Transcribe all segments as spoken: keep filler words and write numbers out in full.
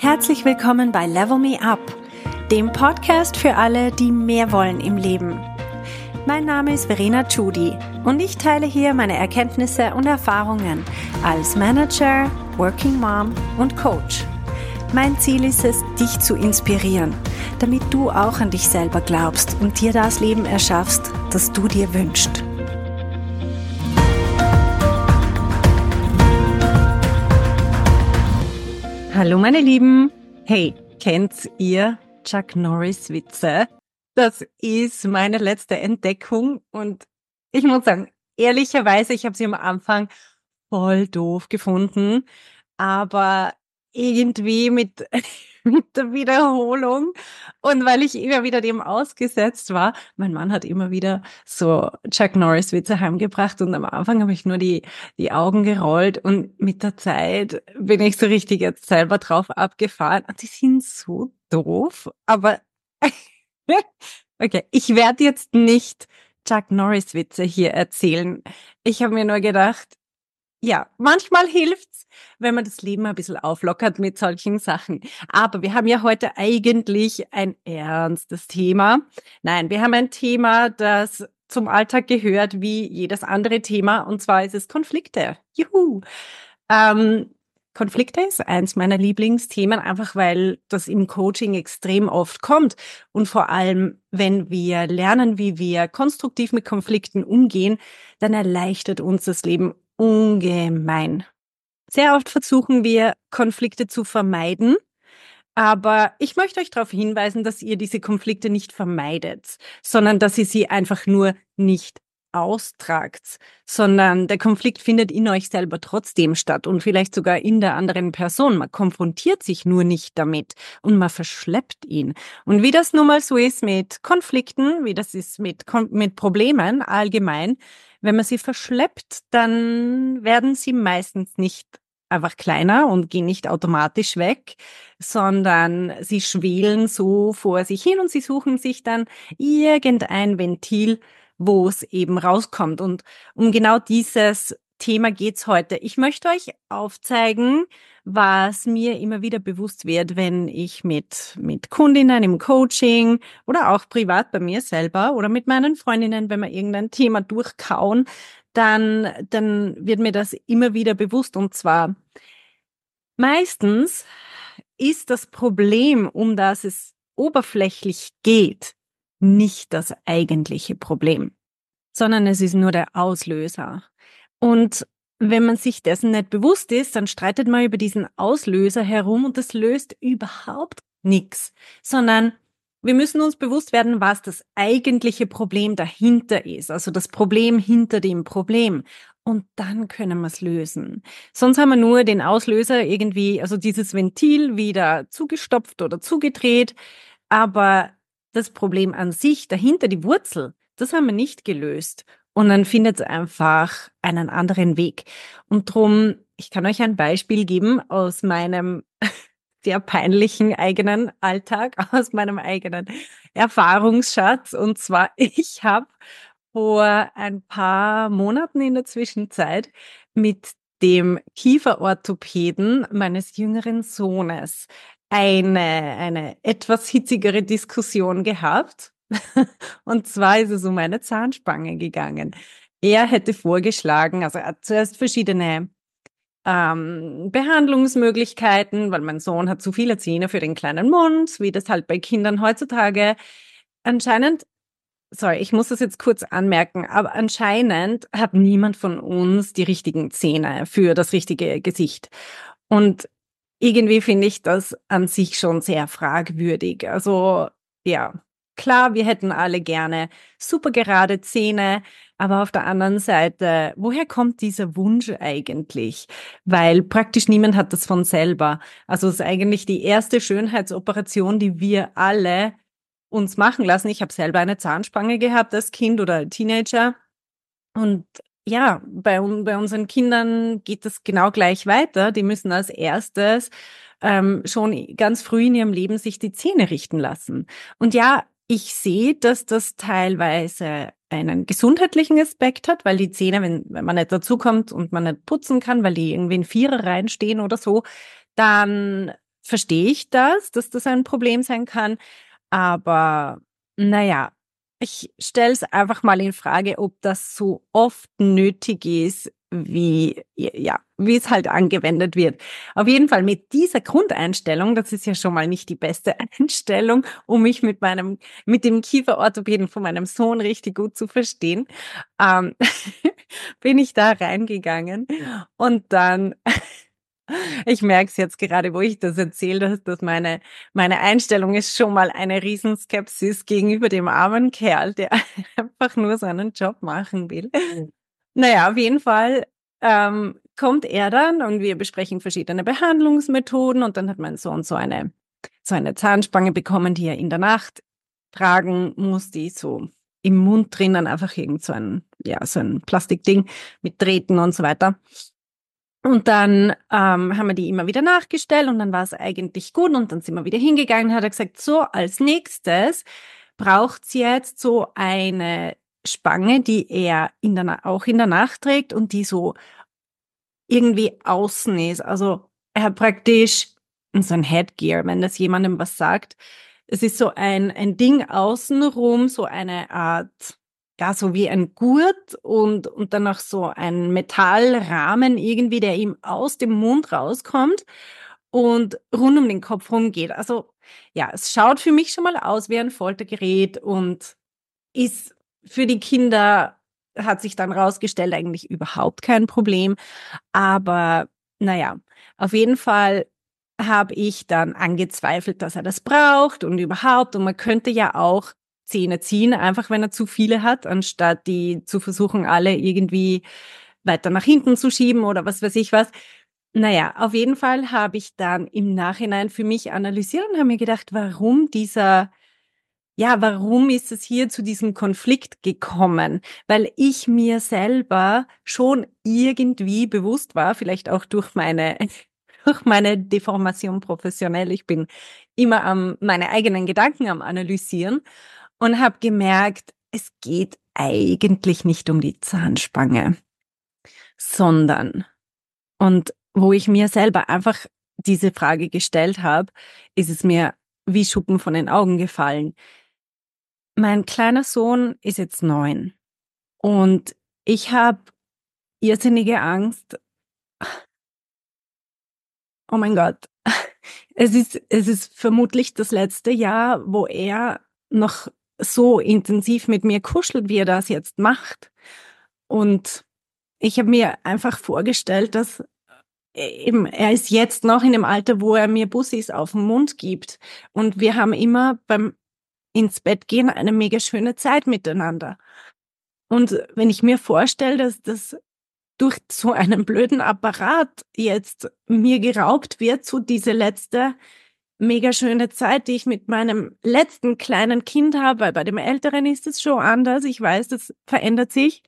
Herzlich willkommen bei Level Me Up, dem Podcast für alle, die mehr wollen im Leben. Mein Name ist Verena Tschudi und ich teile hier meine Erkenntnisse und Erfahrungen als Manager, Working Mom und Coach. Mein Ziel ist es, dich zu inspirieren, damit du auch an dich selber glaubst und dir das Leben erschaffst, das du dir wünschst. Hallo meine Lieben. Hey, kennt ihr Chuck Norris Witze? Das ist meine letzte Entdeckung und ich muss sagen, ehrlicherweise, ich habe sie am Anfang voll doof gefunden, aber irgendwie mit, mit der Wiederholung und weil ich immer wieder dem ausgesetzt war, mein Mann hat immer wieder so Chuck Norris Witze heimgebracht und am Anfang habe ich nur die, die Augen gerollt und mit der Zeit bin ich so richtig jetzt selber drauf abgefahren und die sind so doof, aber okay, ich werde jetzt nicht Chuck Norris Witze hier erzählen. Ich habe mir nur gedacht, ja, manchmal hilft's, wenn man das Leben ein bisschen auflockert mit solchen Sachen. Aber wir haben ja heute eigentlich ein ernstes Thema. Nein, wir haben ein Thema, das zum Alltag gehört wie jedes andere Thema, und zwar ist es Konflikte. Juhu! Ähm, Konflikte ist eins meiner Lieblingsthemen, einfach weil das im Coaching extrem oft kommt. Und vor allem, wenn wir lernen, wie wir konstruktiv mit Konflikten umgehen, dann erleichtert uns das Leben ungemein. Sehr oft versuchen wir, Konflikte zu vermeiden, aber ich möchte euch darauf hinweisen, dass ihr diese Konflikte nicht vermeidet, sondern dass ihr sie einfach nur nicht austragt, sondern der Konflikt findet in euch selber trotzdem statt und vielleicht sogar in der anderen Person. Man konfrontiert sich nur nicht damit und man verschleppt ihn. Und wie das nun mal so ist mit Konflikten, wie das ist mit, mit Problemen allgemein, wenn man sie verschleppt, dann werden sie meistens nicht einfach kleiner und gehen nicht automatisch weg, sondern sie schwelen so vor sich hin und sie suchen sich dann irgendein Ventil, wo es eben rauskommt. Und um genau dieses Thema geht's heute. Ich möchte euch aufzeigen, was mir immer wieder bewusst wird, wenn ich mit, mit Kundinnen im Coaching oder auch privat bei mir selber oder mit meinen Freundinnen, wenn wir irgendein Thema durchkauen, dann, dann wird mir das immer wieder bewusst. Und zwar meistens ist das Problem, um das es oberflächlich geht, nicht das eigentliche Problem, sondern es ist nur der Auslöser. Und wenn man sich dessen nicht bewusst ist, dann streitet man über diesen Auslöser herum und das löst überhaupt nichts, sondern wir müssen uns bewusst werden, was das eigentliche Problem dahinter ist, also das Problem hinter dem Problem. Und dann können wir es lösen. Sonst haben wir nur den Auslöser irgendwie, also dieses Ventil wieder zugestopft oder zugedreht, aber das Problem an sich, dahinter die Wurzel, das haben wir nicht gelöst. Und dann findet es einfach einen anderen Weg. Und drum, ich kann euch ein Beispiel geben aus meinem sehr peinlichen eigenen Alltag, aus meinem eigenen Erfahrungsschatz. Und zwar, ich habe vor ein paar Monaten in der Zwischenzeit mit dem Kieferorthopäden meines jüngeren Sohnes eine, eine etwas hitzigere Diskussion gehabt. Und zwar ist es um eine Zahnspange gegangen. Er hätte vorgeschlagen, also er hat zuerst verschiedene ähm, Behandlungsmöglichkeiten, weil mein Sohn hat zu viele Zähne für den kleinen Mund, wie das halt bei Kindern heutzutage anscheinend, sorry, ich muss das jetzt kurz anmerken, aber anscheinend hat niemand von uns die richtigen Zähne für das richtige Gesicht. Und irgendwie finde ich das an sich schon sehr fragwürdig. Also ja, klar, wir hätten alle gerne super gerade Zähne, aber auf der anderen Seite, woher kommt dieser Wunsch eigentlich? Weil praktisch niemand hat das von selber. Also es ist eigentlich die erste Schönheitsoperation, die wir alle uns machen lassen. Ich habe selber eine Zahnspange gehabt als Kind oder Teenager und ja, bei, bei unseren Kindern geht das genau gleich weiter. Die müssen als erstes ähm, schon ganz früh in ihrem Leben sich die Zähne richten lassen. Und ja, ich sehe, dass das teilweise einen gesundheitlichen Aspekt hat, weil die Zähne, wenn, wenn man nicht dazukommt und man nicht putzen kann, weil die irgendwie in Vierer reinstehen oder so, dann verstehe ich das, dass das ein Problem sein kann. Aber naja, ich stelle es einfach mal in Frage, ob das so oft nötig ist, wie, ja, wie es halt angewendet wird. Auf jeden Fall mit dieser Grundeinstellung, das ist ja schon mal nicht die beste Einstellung, um mich mit meinem, mit dem Kieferorthopäden von meinem Sohn richtig gut zu verstehen, ähm, bin ich da reingegangen und dann ich merke es jetzt gerade, wo ich das erzähle, dass, dass meine, meine Einstellung ist schon mal eine Riesenskepsis gegenüber dem armen Kerl, der einfach nur seinen Job machen will. Naja, auf jeden Fall ähm, kommt er dann und wir besprechen verschiedene Behandlungsmethoden und dann hat mein Sohn so eine, so eine Zahnspange bekommen, die er in der Nacht tragen muss, die so im Mund drinnen einfach irgend so ein, ja, so ein Plastikding mit Drähten und so weiter. Und dann ähm, haben wir die immer wieder nachgestellt und dann war es eigentlich gut und dann sind wir wieder hingegangen und hat er gesagt, so als nächstes braucht's jetzt so eine Spange, die er in der Na- auch in der Nacht trägt und die so irgendwie außen ist. Also er hat praktisch so ein Headgear, wenn das jemandem was sagt. Es ist so ein, ein Ding außenrum, so eine Art, ja, so wie ein Gurt und, und dann noch so ein Metallrahmen irgendwie, der ihm aus dem Mund rauskommt und rund um den Kopf rumgeht. Also ja, es schaut für mich schon mal aus wie ein Foltergerät und ist für die Kinder, hat sich dann rausgestellt, eigentlich überhaupt kein Problem. Aber naja, auf jeden Fall habe ich dann angezweifelt, dass er das braucht und überhaupt. Und man könnte ja auch Zähne ziehen, einfach wenn er zu viele hat, anstatt die zu versuchen, alle irgendwie weiter nach hinten zu schieben oder was weiß ich was. Naja, auf jeden Fall habe ich dann im Nachhinein für mich analysiert und habe mir gedacht, warum dieser ja, warum ist es hier zu diesem Konflikt gekommen? Weil ich mir selber schon irgendwie bewusst war, vielleicht auch durch meine, durch meine Deformation professionell. Ich bin immer am, meine eigenen Gedanken am Analysieren und habe gemerkt, es geht eigentlich nicht um die Zahnspange, sondern, und wo ich mir selber einfach diese Frage gestellt habe, ist es mir wie Schuppen von den Augen gefallen. Mein kleiner Sohn ist jetzt neun und ich habe irrsinnige Angst. Oh mein Gott. Es ist, es ist vermutlich das letzte Jahr, wo er noch so intensiv mit mir kuschelt, wie er das jetzt macht. Und ich habe mir einfach vorgestellt, dass eben, er ist jetzt noch in dem Alter, wo er mir Bussis auf den Mund gibt. Und wir haben immer beim ins Bett gehen eine mega schöne Zeit miteinander. Und wenn ich mir vorstelle, dass das durch so einen blöden Apparat jetzt mir geraubt wird, so diese letzte mega schöne Zeit, die ich mit meinem letzten kleinen Kind habe, weil bei dem Älteren ist es schon anders. Ich weiß, das verändert sich.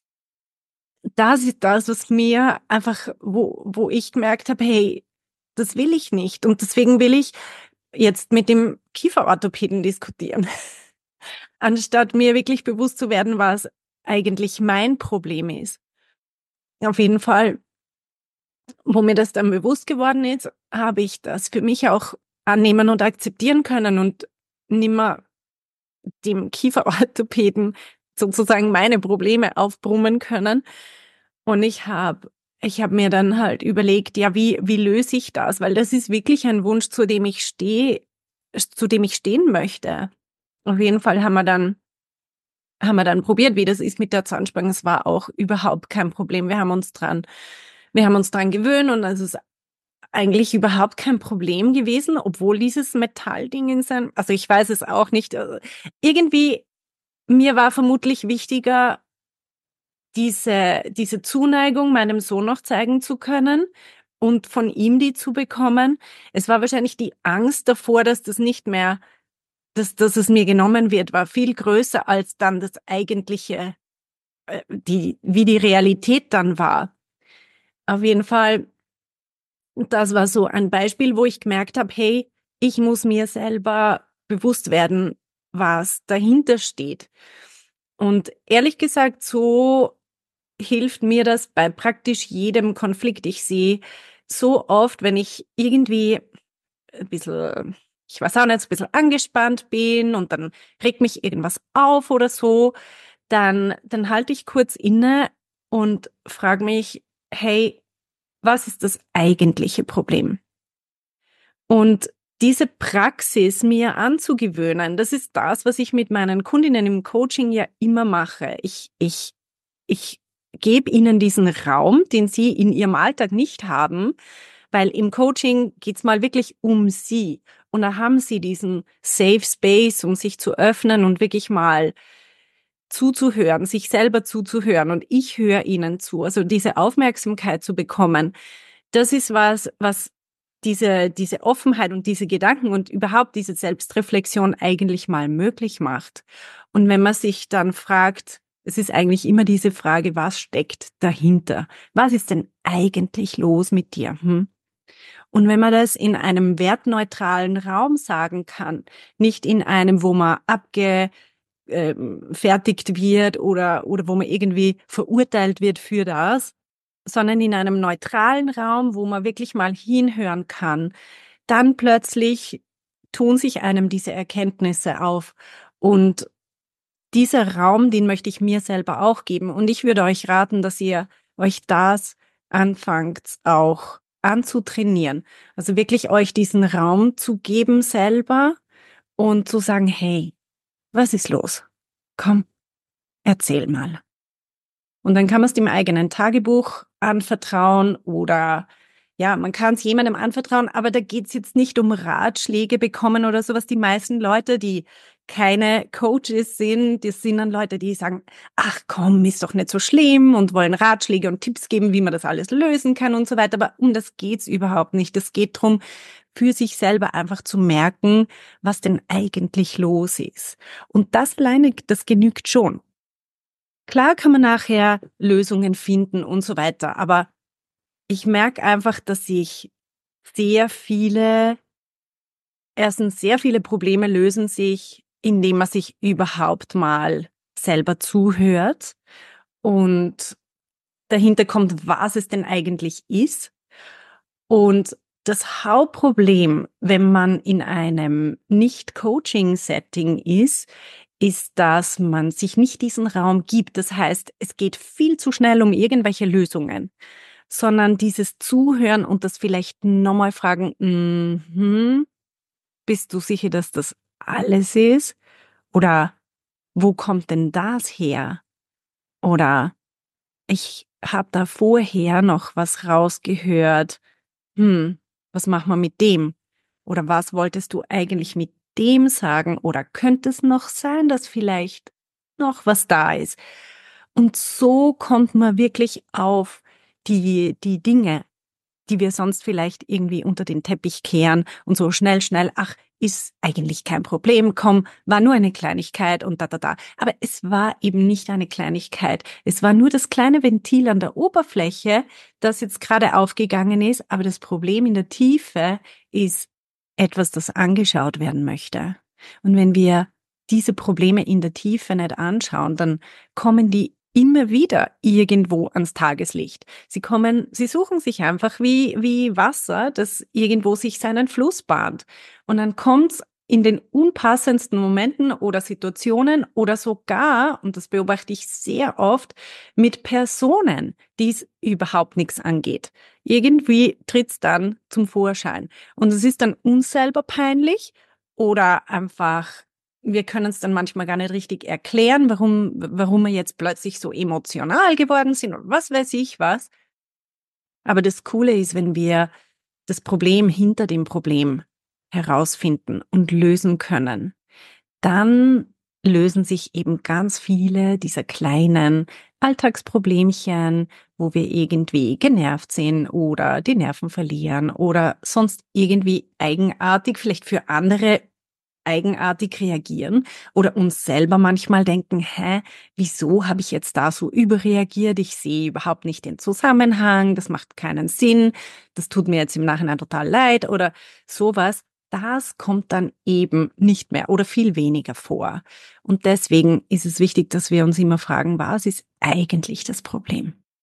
Das ist das, was mir einfach, wo, wo ich gemerkt habe, hey, das will ich nicht. Und deswegen will ich jetzt mit dem Kieferorthopäden diskutieren, anstatt mir wirklich bewusst zu werden, was eigentlich mein Problem ist. Auf jeden Fall, wo mir das dann bewusst geworden ist, habe ich das für mich auch annehmen und akzeptieren können und nimmer dem Kieferorthopäden sozusagen meine Probleme aufbrummen können. Und ich habe ich habe mir dann halt überlegt, ja, wie wie löse ich das? Weil das ist wirklich ein Wunsch, zu dem ich stehe, zu dem ich stehen möchte. Auf jeden Fall haben wir dann haben wir dann probiert, wie das ist mit der Zahnspange. Es war auch überhaupt kein Problem. Wir haben uns dran, wir haben uns dran gewöhnt und es ist eigentlich überhaupt kein Problem gewesen, obwohl dieses Metallding in sein, also ich weiß es auch nicht. Also irgendwie, mir war vermutlich wichtiger, diese, diese Zuneigung meinem Sohn noch zeigen zu können und von ihm die zu bekommen. Es war wahrscheinlich die Angst davor, dass das nicht mehr, dass, dass es mir genommen wird, war viel größer als dann das eigentliche, äh, die, wie die Realität dann war. Auf jeden Fall, das war so ein Beispiel, wo ich gemerkt habe, hey, ich muss mir selber bewusst werden, was dahinter steht. Und ehrlich gesagt, so hilft mir das bei praktisch jedem Konflikt. Ich sehe so oft, wenn ich irgendwie ein bisschen, ich weiß auch nicht, ein bisschen angespannt bin und dann regt mich irgendwas auf oder so, dann, dann halte ich kurz inne und frage mich, hey, was ist das eigentliche Problem? Und diese Praxis mir anzugewöhnen, das ist das, was ich mit meinen Kundinnen im Coaching ja immer mache. Ich, ich, ich gebe ihnen diesen Raum, den sie in ihrem Alltag nicht haben, weil im Coaching geht's mal wirklich um sie. Und da haben sie diesen Safe Space, um sich zu öffnen und wirklich mal zuzuhören, sich selber zuzuhören. Und ich höre ihnen zu. Also diese Aufmerksamkeit zu bekommen, das ist was, was diese, diese Offenheit und diese Gedanken und überhaupt diese Selbstreflexion eigentlich mal möglich macht. Und wenn man sich dann fragt, es ist eigentlich immer diese Frage, was steckt dahinter? Was ist denn eigentlich los mit dir? Hm? Und wenn man das in einem wertneutralen Raum sagen kann, nicht in einem, wo man abgefertigt wird oder, oder wo man irgendwie verurteilt wird für das, sondern in einem neutralen Raum, wo man wirklich mal hinhören kann, dann plötzlich tun sich einem diese Erkenntnisse auf. Und dieser Raum, den möchte ich mir selber auch geben. Und ich würde euch raten, dass ihr euch das anfangt auch anzutrainieren. Also wirklich euch diesen Raum zu geben selber und zu sagen, hey, was ist los? Komm, erzähl mal. Und dann kann man es dem eigenen Tagebuch anvertrauen oder ja, man kann es jemandem anvertrauen, aber da geht's jetzt nicht um Ratschläge bekommen oder sowas. Die meisten Leute, die keine Coaches sind, das sind dann Leute, die sagen, ach komm, ist doch nicht so schlimm und wollen Ratschläge und Tipps geben, wie man das alles lösen kann und so weiter. Aber um das geht's überhaupt nicht. Es geht darum, für sich selber einfach zu merken, was denn eigentlich los ist. Und das alleine, das genügt schon. Klar kann man nachher Lösungen finden und so weiter, aber ich merke einfach, dass sich sehr viele, erstens sehr viele Probleme lösen sich, indem man sich überhaupt mal selber zuhört und dahinter kommt, was es denn eigentlich ist. Und das Hauptproblem, wenn man in einem Nicht-Coaching-Setting ist, ist, dass man sich nicht diesen Raum gibt. Das heißt, es geht viel zu schnell um irgendwelche Lösungen, sondern dieses Zuhören und das vielleicht nochmal fragen, mhm, bist du sicher, dass das alles ist? Oder wo kommt denn das her? Oder ich habe da vorher noch was rausgehört. Hm, was machen wir mit dem? Oder was wolltest du eigentlich mit dem sagen? Oder könnte es noch sein, dass vielleicht noch was da ist? Und so kommt man wirklich auf die, die Dinge, die wir sonst vielleicht irgendwie unter den Teppich kehren und so schnell, schnell, ach, ist eigentlich kein Problem, komm, war nur eine Kleinigkeit und da, da, da. Aber es war eben nicht eine Kleinigkeit. Es war nur das kleine Ventil an der Oberfläche, das jetzt gerade aufgegangen ist. Aber das Problem in der Tiefe ist etwas, das angeschaut werden möchte. Und wenn wir diese Probleme in der Tiefe nicht anschauen, dann kommen die immer wieder irgendwo ans Tageslicht. Sie kommen, sie suchen sich einfach wie, wie Wasser, das irgendwo sich seinen Fluss bahnt. Und dann kommt's in den unpassendsten Momenten oder Situationen oder sogar, und das beobachte ich sehr oft, mit Personen, die es überhaupt nichts angeht. Irgendwie tritt's dann zum Vorschein. Und es ist dann uns selber peinlich oder einfach wir können es dann manchmal gar nicht richtig erklären, warum, warum wir jetzt plötzlich so emotional geworden sind oder was weiß ich was. Aber das Coole ist, wenn wir das Problem hinter dem Problem herausfinden und lösen können, dann lösen sich eben ganz viele dieser kleinen Alltagsproblemchen, wo wir irgendwie genervt sind oder die Nerven verlieren oder sonst irgendwie eigenartig, vielleicht für andere eigenartig reagieren oder uns selber manchmal denken, hä, wieso habe ich jetzt da so überreagiert? Ich sehe überhaupt nicht den Zusammenhang, das macht keinen Sinn, das tut mir jetzt im Nachhinein total leid oder sowas. Das kommt dann eben nicht mehr oder viel weniger vor. Und deswegen ist es wichtig, dass wir uns immer fragen, was ist eigentlich das Problem?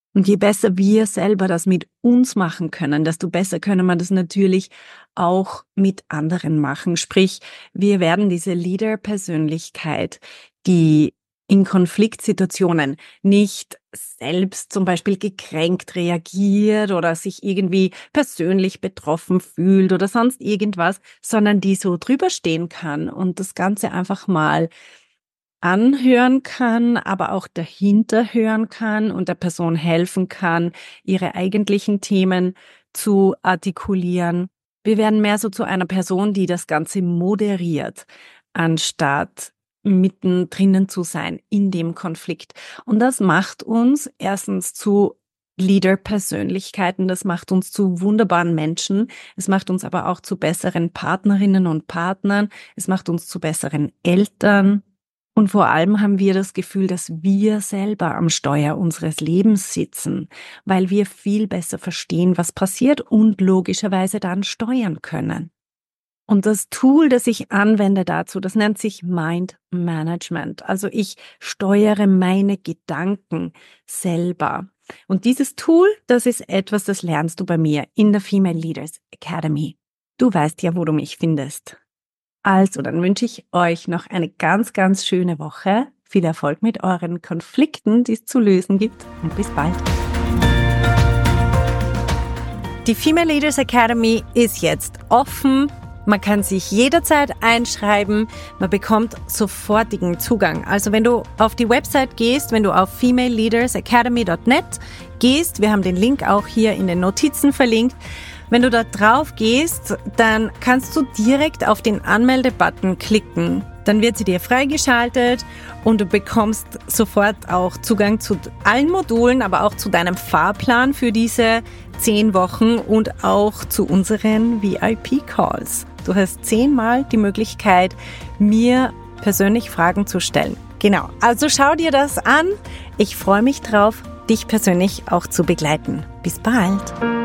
Und je besser wir selber das mit uns machen können, desto besser können wir das natürlich auch mit anderen machen. Sprich, wir werden diese Leader-Persönlichkeit, die in Konfliktsituationen nicht selbst zum Beispiel gekränkt reagiert oder sich irgendwie persönlich betroffen fühlt oder sonst irgendwas, sondern die so drüber stehen kann und das Ganze einfach mal anhören kann, aber auch dahinter hören kann und der Person helfen kann, ihre eigentlichen Themen zu artikulieren. Wir werden mehr so zu einer Person, die das Ganze moderiert, anstatt mittendrin zu sein in dem Konflikt. Und das macht uns erstens zu Leader-Persönlichkeiten, das macht uns zu wunderbaren Menschen, es macht uns aber auch zu besseren Partnerinnen und Partnern, es macht uns zu besseren Eltern. Und vor allem haben wir das Gefühl, dass wir selber am Steuer unseres Lebens sitzen, weil wir viel besser verstehen, was passiert und logischerweise dann steuern können. Und das Tool, das ich anwende dazu, das nennt sich Mind Management. Also ich steuere meine Gedanken selber. Und dieses Tool, das ist etwas, das lernst du bei mir in der Female Leaders Academy. Du weißt ja, wo du mich findest. Also, dann wünsche ich euch noch eine ganz, ganz schöne Woche. Viel Erfolg mit euren Konflikten, die es zu lösen gibt und bis bald. Die Female Leaders Academy ist jetzt offen. Man kann sich jederzeit einschreiben. Man bekommt sofortigen Zugang. Also wenn du auf die Website gehst, wenn du auf female leaders academy dot net gehst, wir haben den Link auch hier in den Notizen verlinkt. Wenn du da drauf gehst, dann kannst du direkt auf den Anmelde-Button klicken. Dann wird sie dir freigeschaltet und du bekommst sofort auch Zugang zu allen Modulen, aber auch zu deinem Fahrplan für diese zehn Wochen und auch zu unseren V I P-Calls. Du hast zehnmal die Möglichkeit, mir persönlich Fragen zu stellen. Genau, also schau dir das an. Ich freue mich drauf, dich persönlich auch zu begleiten. Bis bald.